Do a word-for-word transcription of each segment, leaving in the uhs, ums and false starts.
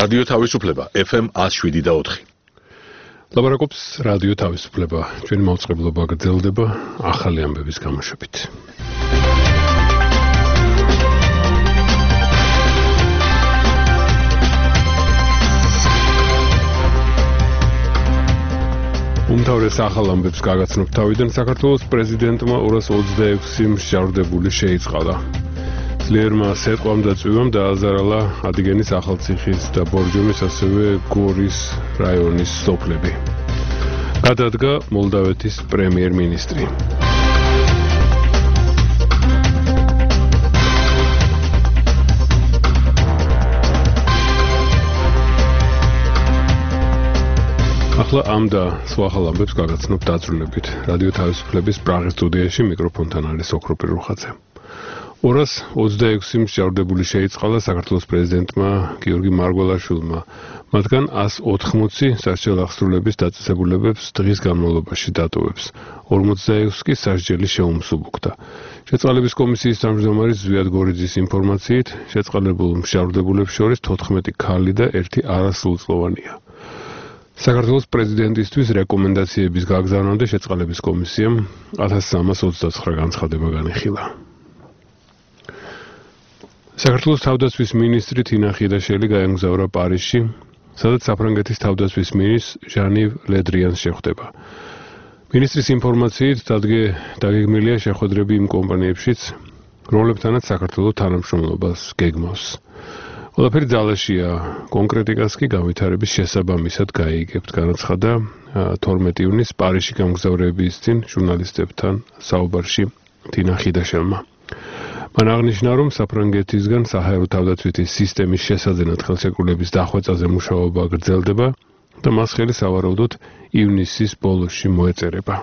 რადიო თავისუფლება ეფ ემ one oh seven და four. ლაპარაკობს რადიო თავისუფლება. ჩვენი მაუწყებლობა გრძელდება ახალი ამბების გამოშვებით. უმთავრეს ახალ ამბებს გაგაცნობ თავიდან საქართველოს პრეზიდენტმა ორას ოცდაექვსი მსჯავრდებული შეიწყალა. ძლიერმა სეტყვამ და წვიმამ დააზარალა ადიგენის ახალციხის და ბორჯომის, ასევე გორის რაიონის სოფლები. გადადგა მოლდავეთის პრემიერ-მინისტრი. ახლა ამ და სხვა ახალ ამბებს გაგაცნობ დაწვრილებით. რადიო თავისუფლების პრაღის სტუდიაში მიკროფონთან არის ოქროპირ რუხაძე. ორას ოცდაექვსი მსჯავრდებული შეიწყალა საქართველოს პრეზიდენტმა გიორგი მარგველაშვილმა. მათგან one eighty სასჯელ აღსრულების დაწესებულებებს დღის განმავლობაში დატოვებს. ორმოცდაექვსი კი სასჯელი შეუმსუბუქდა. შეწყალების კომისიის თავმჯდომარის ზვიად გორიძის ინფორმაციით, შეწყალებულ მსჯავრდებულებს შორის თოთხმეტი ქალი და ერთი არასრულწლოვანია. საქართველოს პრეზიდენტისთვის რეკომენდაციების გაგზავნამდე შეწყალების კომისიამ one thousand three hundred twenty-nine განცხადება განიხილა. საქართველოს თავდაცვის მინისტრი თინა ხიდაშელი გაემგზავრა პარიზში, სადაც საფრანგეთის თავდაცვის მინისტრ ჟანი ლედრიანს შეხვდება. მინისტრის ინფორმაციით დაგეგმილია შეხვედრები იმ კომპანიებშიც, რომლებთანაც საქართველოს თანამშრომლობას გეგმავს. ყველაფერი ძალაშია, კონკრეტიკას კი განვითარების შესაბამისად გაიგებთ, განაცხადა თორმეტი ივნისს პარიზში გამგზავრების წინ ჟურნალისტებთან საუბარში თინა ხიდაშელმა. მან აღნიშნა, რომ საფრანგეთისგან საჰაერო თავდაცვითი სისტემის შესაძენად ხელშეკრულების დახვეწაზე მუშაობა გრძელდება და მას ხელი სავარაუდოდ ივნისის ბოლოსში მოეწერება.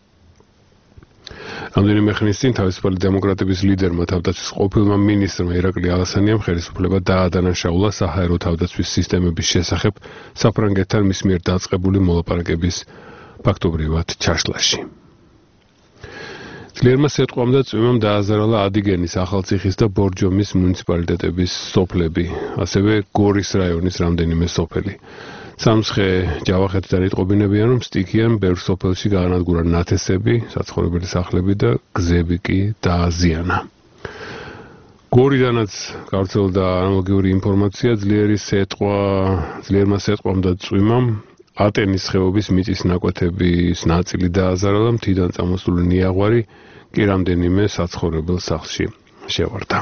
რამდენიმე ხნის წინ თავისუფალი დემოკრატების ლიდერმა თავდაცვის ყოფილმა მინისტრმა ირაკლი ალასანიამ ხელისუფლება დაადანაშაულა საჰაერო თავდაცვის სისტემების შესახებ საფრანგეთთან მის მიერ დაწყებული მოლაპარაკების ფაქტობრივად ჩაშლაში. ძლიერმა სეტყვამ და წვიმამ დააზარალა ადიგენის, ახალციხის და ბორჯომის მუნიციპალიტეტების სოფლები, ასევე გორის რაიონის რამდენიმე სოფელი. სამცხე ჯავახეთიდან იტყობინებიან, რომ სტიქიან ბევრ სოფელში გაანადგურა ნათესები, საცხოვრებელი სახლები და გზები კი დააზიანა. გორიდანაც გავრცელდა ანალოგიური ინფორმაცია, ძლიერი სეტყვა, ძლიერმა სეტყვამ და წვიმამ ატენის ხეობის მიწის ნაკვეთების ნაწილი დააზარალა, მთიდან წამოსული ნიაღვარი კი რამდენიმე საცხოვრებელ სახლში შევარდა.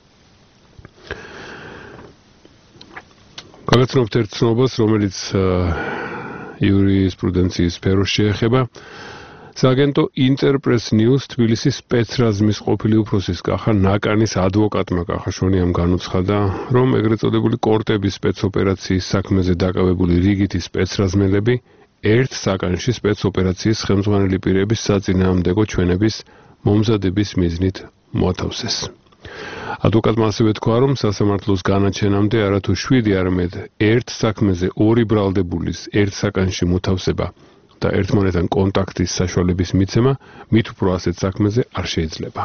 გაგაცნობთ ერთ ცნობას, რომელიც იურისპრუდენციის სფეროს შეეხება. სააგენტო ინტერპრეს ნიუს თბილისის სპეცრაზმის ყოფილი უფროსის კახა ნაკანის ადვოკატმა კახაშონიამ განუცხადა, რომ ეგრეთ წოდებული კორტების სპეცოპერაციის საქმეზე დაკავებული რიგითი სპეცრაზმელები ერთ საკანში სპეცოპერაციის ხელმძღვანელი პირების საწინააღმდეგო ჩვენების მომზადების მიზნით მოათავსეს. ადვოკატმა ასევე თქვა, რომ სასამართლოს განაჩენამდე არათუ შვიდი, არამედ ერთ საქმეზე ორი ბრალდებულის ერთ საკანში მოთავსება და ერთმანეთთან კონტაქტის საშუალების მიცემა მით უფრო ასეთ საქმეზე არ შეიძლება.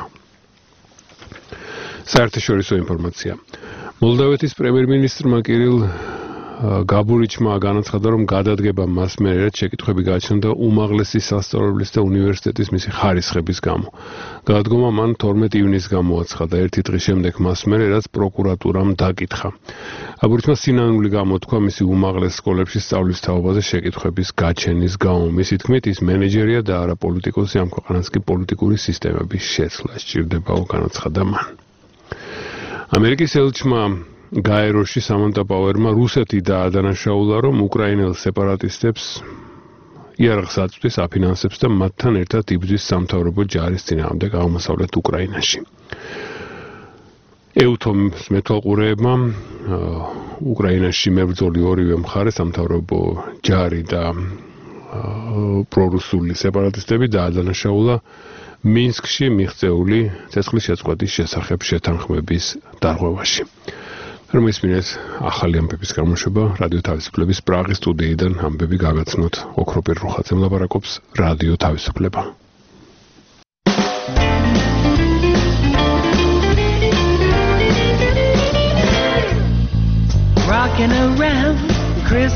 საერთაშორისო ინფორმაცია. მოლდავეთის პრემიერ-მინისტრმა კირილ გაბურიჩმა განაცხადა, რომ გადადგება მას მერე შეკითხვები გააჩნდა უმაღლესი სასწავლებლის და უნივერსიტეტის მისი ხარისხების გამო. გადადგომა მან თორმეტი ივნისს გამოაცხადა, ერთი დღის შემდეგ მას მერე, რაც პროკურატურამ დაკითხა. გაბურიჩმა სინანული გამოთქვა მისი უმაღლეს სკოლებში სწავლის თაობაზე შეკითხვების გაჩენის გამო. მისი თქმით, ის მენეჯერია და არა პოლიტიკოსი, ამ ქვეყანას კი პოლიტიკური სისტემების შეცვლა სჭირდებაო, განაცხადა მან. ამერიკის ელჩმა გაეროში სამანტა პაუერმა რუსეთი დაადანაშაულა, რომ უკრაინელ სეპარატისტებს იარაღს აწვდის, აფინანსებს და მათთან ერთად იბრძვის სამთავრობო ჯარის წინააღმდეგ აღმოსავლეთ უკრაინაში. ეუთომის მეთვალყურეებმა უკრაინაში მებრძოლი ორივე მხარე, სამთავრობო ჯარი და პრორუსული სეპარატისტები დაადანაშაულა მინსკში მიღწეული ცეცხლის შეწყვეტის შესახებ შეთანხმების დარღვევაში. რომ ისმინეთ ახალი ამბების გამოშვება რადიო თავისუფლების პრაღის სტუდიიდან ამბები გაგაცნოთ ოქროპირ რუხაძემ ლაპარაკობს რადიო თავისუფლება. Rocking around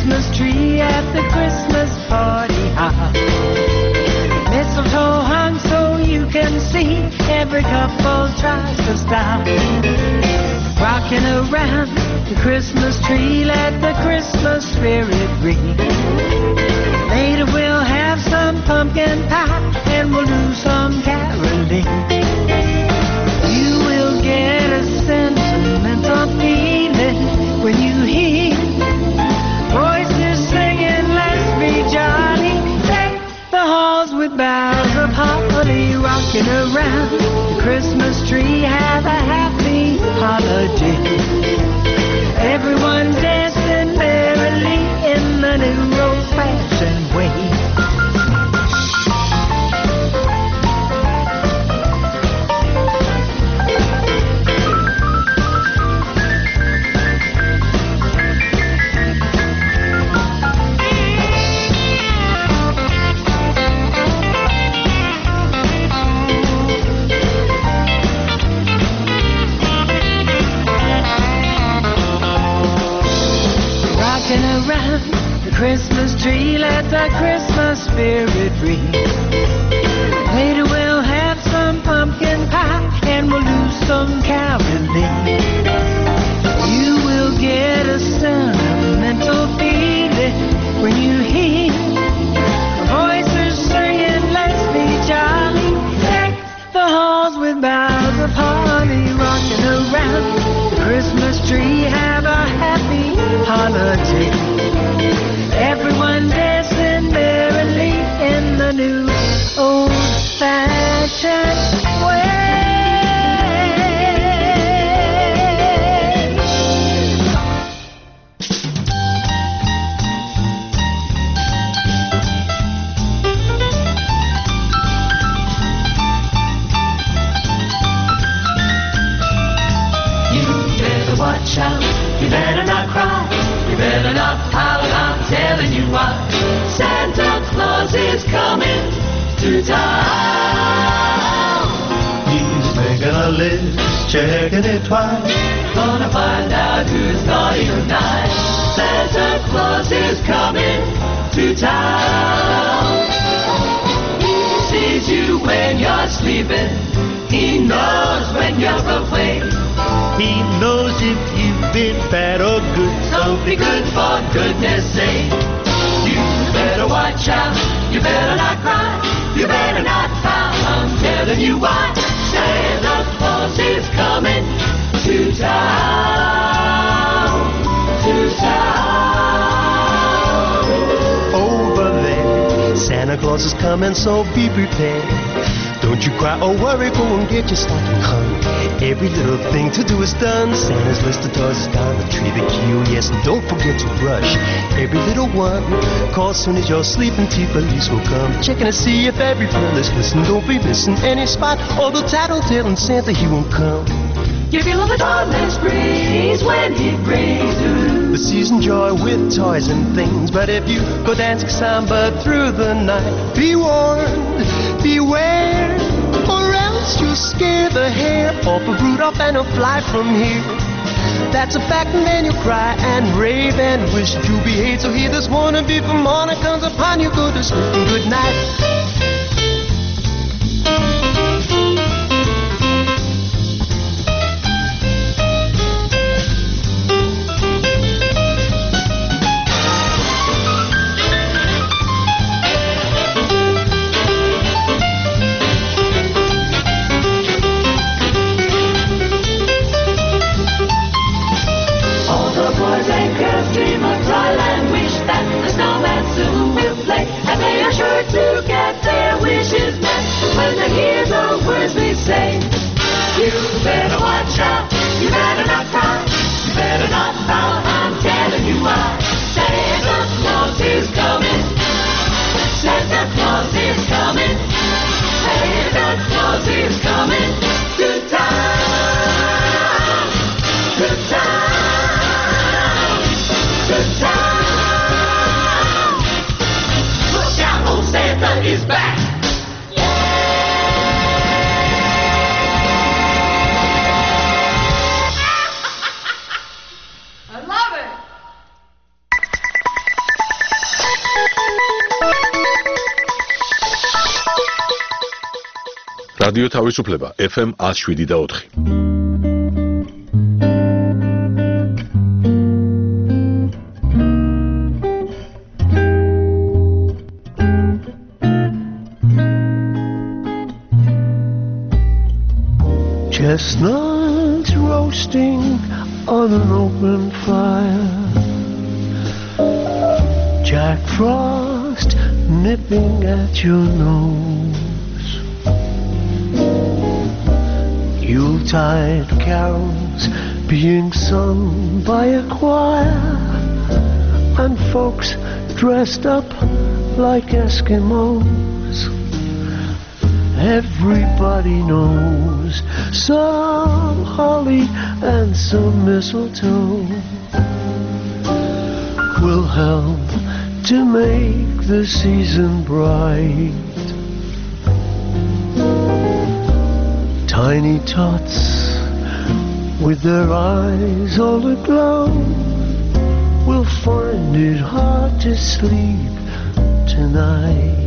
Christmas tree at the Christmas party hop. Mistletoe hung so you can see, every couple tries to stop. Rocking around the Christmas tree, let the Christmas spirit ring. Later we'll have some pumpkin pie and we'll do some caroling. You will get a sentimental feeling when you hear voices singing, let's be jolly. Deck the halls with boughs of holly, rocking around the Christmas tree. Have a happy holiday. Everyone dancing merrily in the new old-fashioned way. Around the Christmas tree, let the Christmas spirit ring. Later we'll have some pumpkin pie and we'll do some caroling. You will get a sentimental feeling when you hear voices singing, let's be jolly. Deck the halls with boughs of holly, rocking around the Christmas tree. Have a happy holiday. Everyone dancing merrily in the new old-fashioned way. You better watch out, you better not cry. You better not pout, I'm telling you why. Santa Claus is coming to town. He's making a list, checking it twice. Gonna find out who's naughty or nice. Santa Claus is coming to town. He sees you when you're sleeping. He knows when you're awake. He knows if you've been bad or good. So be good for goodness sake. You better watch out. You better not cry. You better not pout. I'm telling you why. Santa Claus is coming to town. To town. Over there, Santa Claus is coming, so be prepared. Don't you cry or worry, go and get your stocking hung. Every little thing to do is done. Santa's list of toys is down the tree, the key, oh yes, and don't forget to brush every little one. Call soon as you're sleeping, T police will come, checking to see if every bill is listening. Don't be missing any spot, or the tattletale and Santa, he won't come. You feel the dawnless breeze when he brings you the season joy with toys and things. But if you go dancing samba through the night, be warned, beware, or else you'll scare the hair off of Rudolph and he'll fly from here. That's a fact, and then you'll cry and rave and wish you behave. So hear this warning before morning comes upon you. Go to sleep and good night. Is back. რადიო თავისუფლება ეფ ემ one oh seven და four. Chestnuts roasting on an open fire, Jack Frost nipping at your nose, Yuletide carols being sung by a choir, and folks dressed up like Eskimos. Everybody knows some holly and some mistletoe will help to make the season bright. Tiny tots with their eyes all aglow will find it hard to sleep tonight.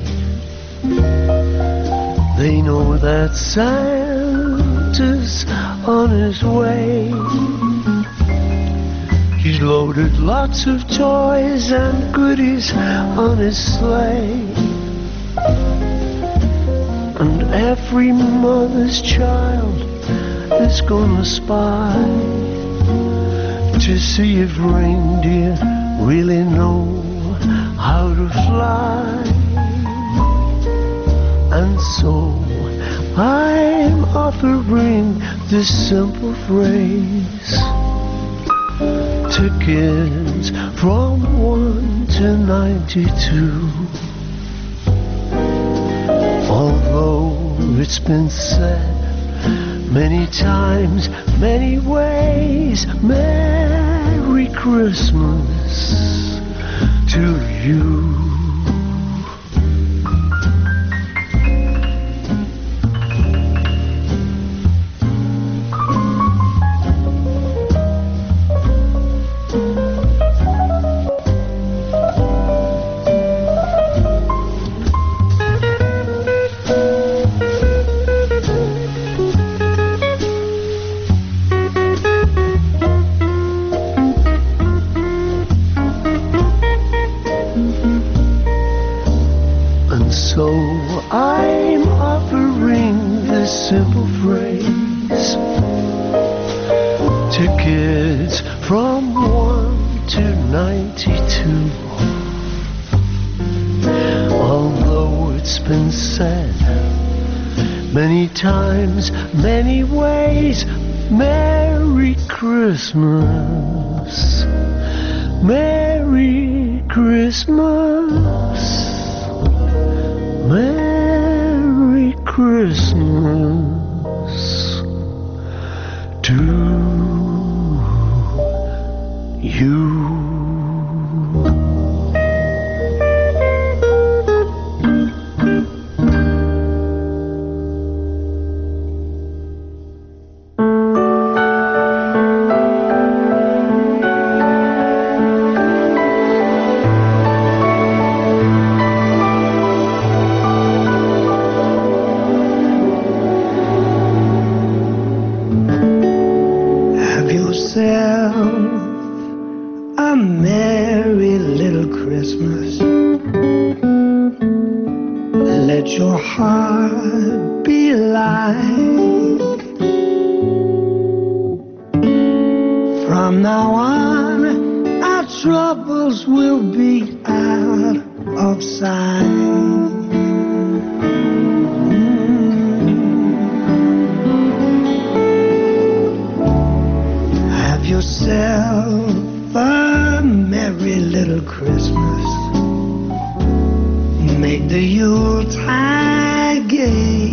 They know that Santa's on his way. He's loaded lots of toys and goodies on his sleigh. And every mother's child is gonna spy to see if reindeer really know how to fly. And so I'm offering this simple phrase to kids from one to ninety-two. Although it's been said many times, many ways, Merry Christmas to you. So I'm offering this simple phrase to kids from one to ninety-two. Although it's been said many times, many ways, Merry Christmas, Merry Christmas, Merry Christmas to you. A merry little Christmas. Let your heart be light. From now on, our troubles will be out of sight. Have yourself a merry little Christmas. Make the Yuletide gay.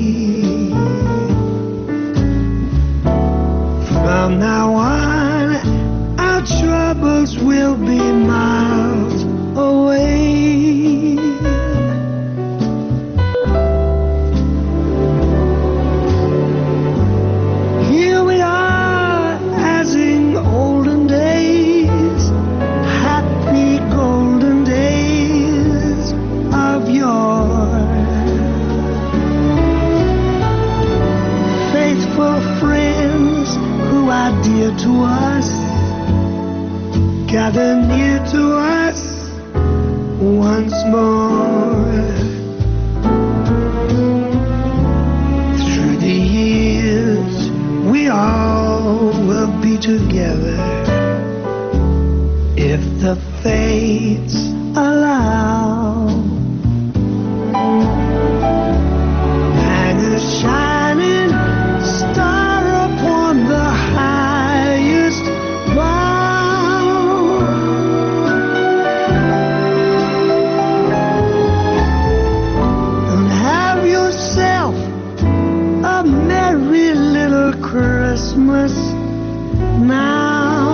From now on, our troubles will be miles away. Here we are, as in olden days, happy golden days of yore. to us, gather near to us once more. Through the years, we all will be together if the fates allow. Hang a shining star upon the highest bough. And have yourself a merry little Christmas now.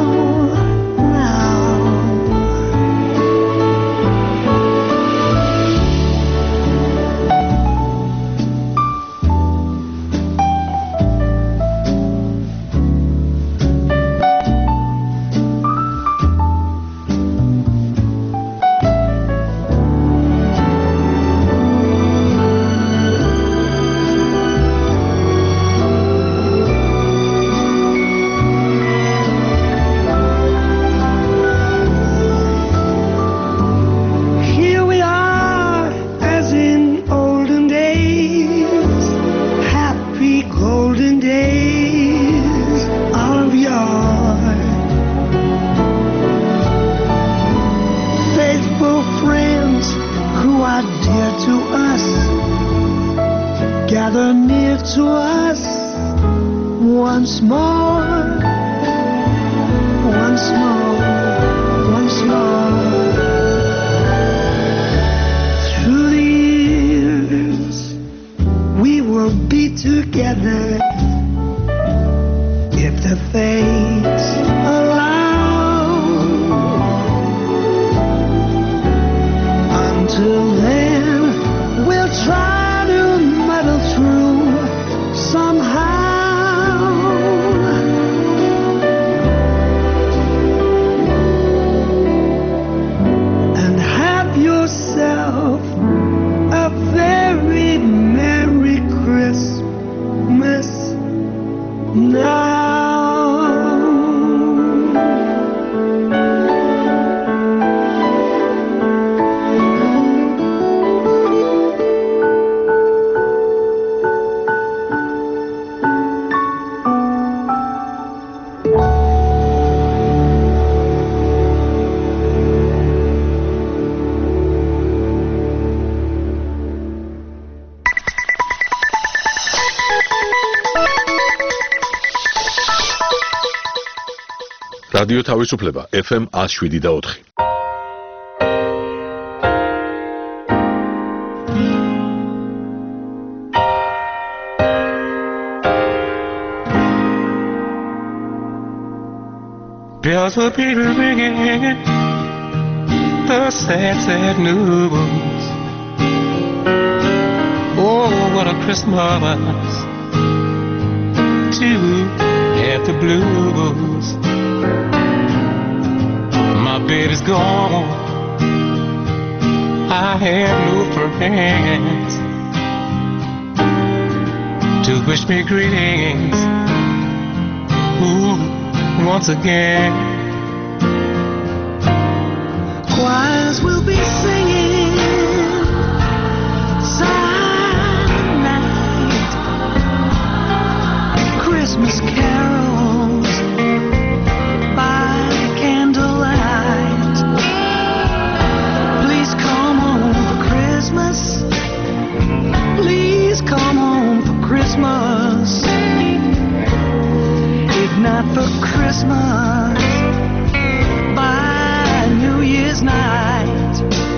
Gather near to us once more, once more, once more. Through the years, we will be together if the fates allow. Until then, we'll try through somehow, and have yourself a very Merry Christmas now. რადიო თავისუფლება ეფ ემ one oh seven და four. Bells will be ringing the sad, sad news. Oh, what a Christmas to have the blues. My baby's gone, I have no friends to wish me greetings. Ooh, once again. Choirs will be singing silent night, Christmas carols by candlelight. Please come home for Christmas. Please come home for Christmas. If not for Christmas, by New Year's night.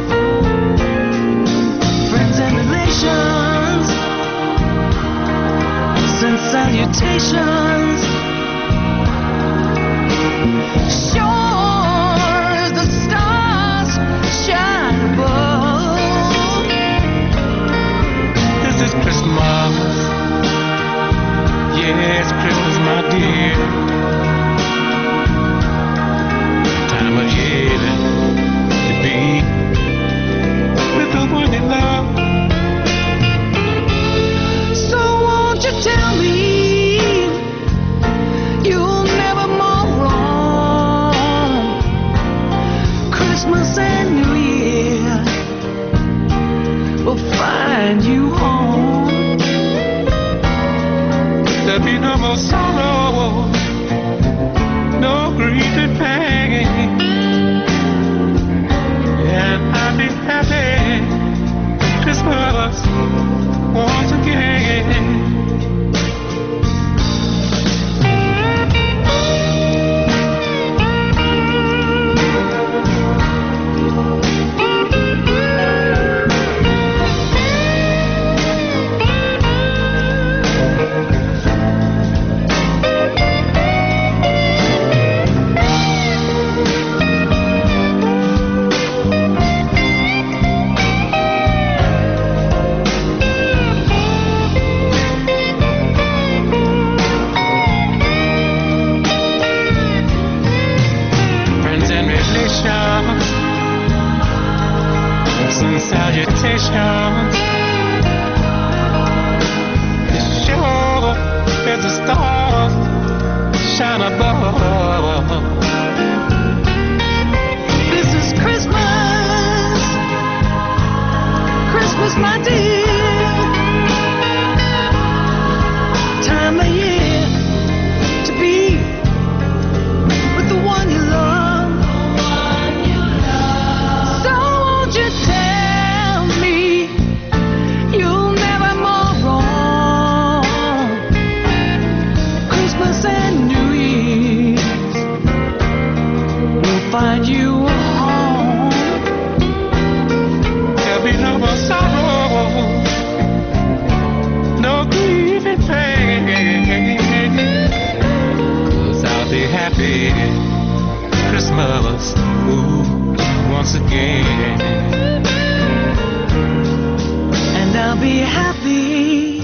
Friends and relations send salutations. Sure as the stars shine above. This is Christmas. Yes, Christmas, my dear. Time of year to be with the one you love. So won't you tell me you'll never more There'll be no more sorrow, no grief and pain, and I'll be happy Christmas once again. Salutations. It's sure as the stars shine above. This is Christmas, Christmas, my dear. Time of year to be with the one you love. So won't you tell me you'll never more wrong? Christmas and New Year's will find you a home. There'll be no more sorrow, no grief and pain, 'cause I'll be happy Christmas, ooh, once again. And I'll be happy,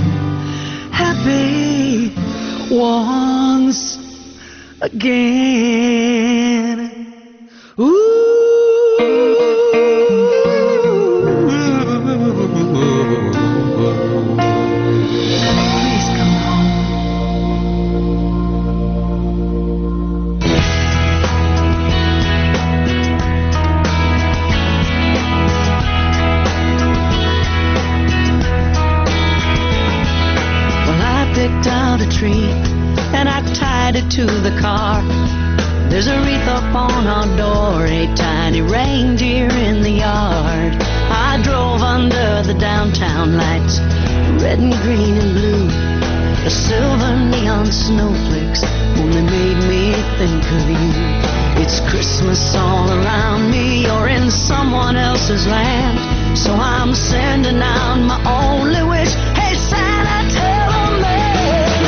happy once again. Ooh. Please come home. Well, I picked out a tree and I tied it to the car. There's a wreath up on our door, a tiny reindeer in the yard. I drove under the downtown lights, red and green and blue. The silver neon snowflakes only made me think of you. It's Christmas all around me, you're in someone else's land. So I'm sending out my only wish. Hey Santa, tell a man,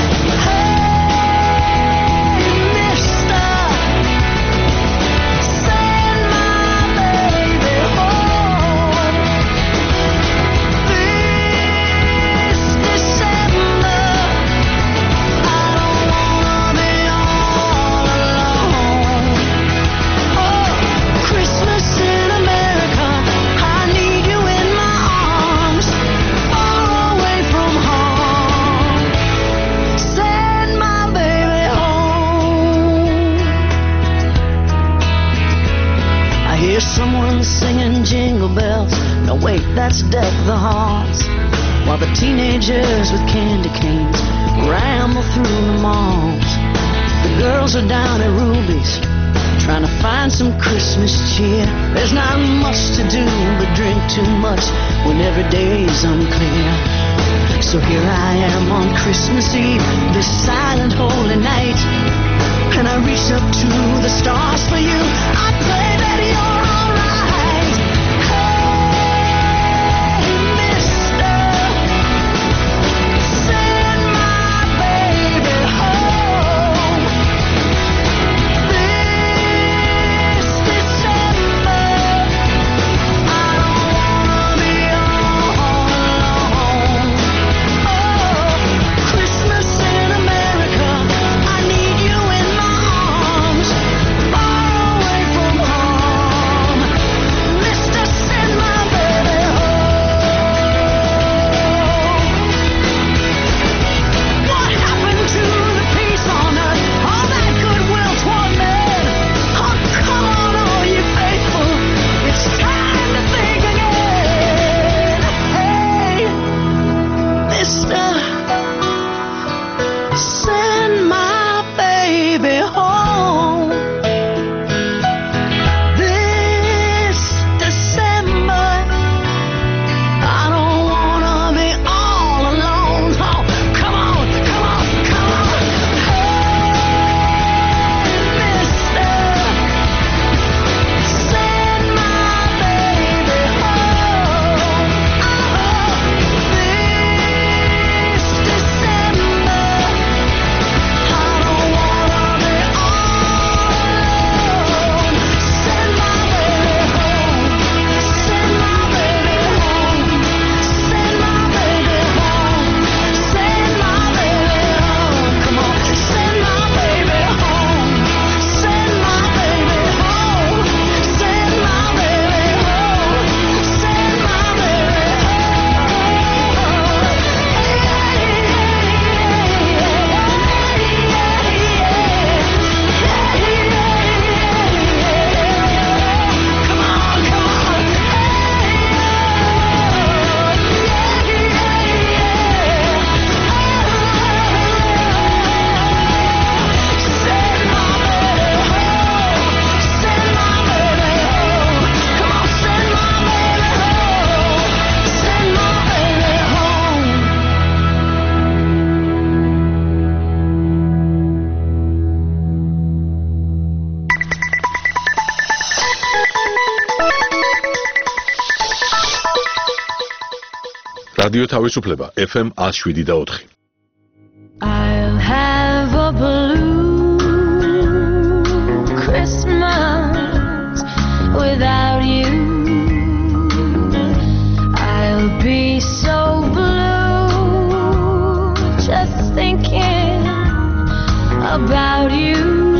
hey mister, send my baby home this December. I don't wanna be all alone. Oh, Christmas in America, I need you in my arms, far away from home. Send my baby home. I hear someone singing jingle bells. No wait, that's Deck the Halls. While the teenagers with candy canes ramble through the malls. The girls are down at Ruby's, trying to find some Christmas cheer. There's not much to do but drink too much when every day's unclear. So here I am on Christmas Eve, this silent holy night, and I reach up to the stars for you. I pray that you're alright. Hey, mister, send my baby home this December. I don't wanna be all alone. Oh, Christmas in America, I need you in my arms, far away from home. რადიო თავისუფლება F M one oh seven და four. I'll have a blue Christmas without you. I'll be so blue just thinking about you.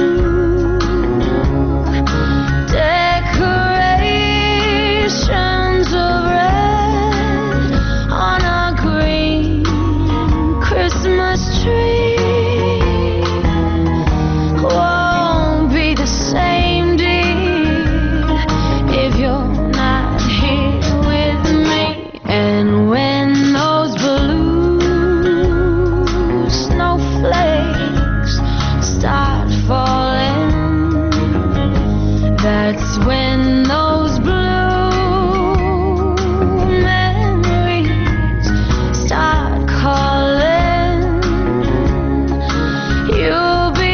Decorations of red on a green Christmas tree won't be the same, dear, if you're not here with me. And when those blue snowflakes start falling, that's when those blue memories start calling. You'll be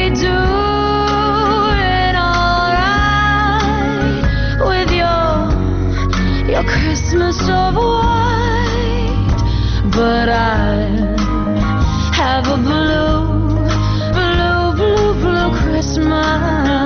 doing alright with your your Christmas of white, but I'll have a blue, blue, blue, blue Christmas.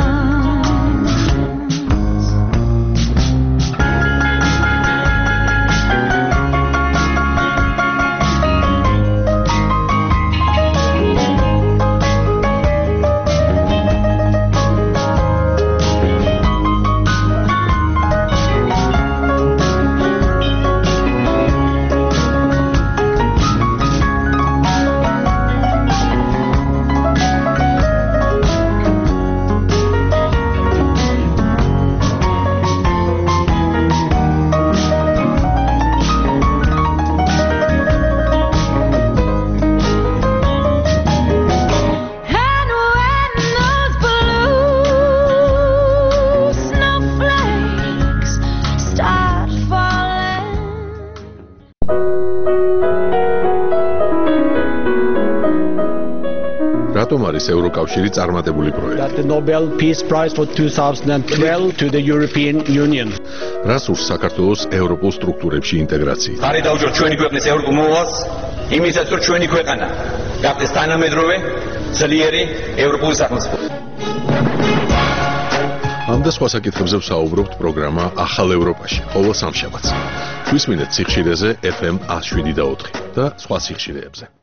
And when those blue snowflakes start falling. რატომ არის ევროკავშირი წარმატებული პროექტი? That the Nobel Peace Prize for two thousand twelve to the European Union. რას ურს საქართველოს ევროპულ სტრუქტურებში ინტეგრაცია? ხარი დაუჯეროთ ჩვენი ქვეყნის ევროპულ მოვალს, იმისაც რომ ჩვენი ქვეყანა გახდეს თანამედროვე, ძლიერი ევროპული სახელმწიფო. ამ და სხვა საკითხებზე ვსაუბრობთ პროგრამა ახალ ევროპაში, ყოველ სამშაბათს. გვისმინეთ სიხშირეზე F M one oh seven და four და სხვა სიხშირეებზე.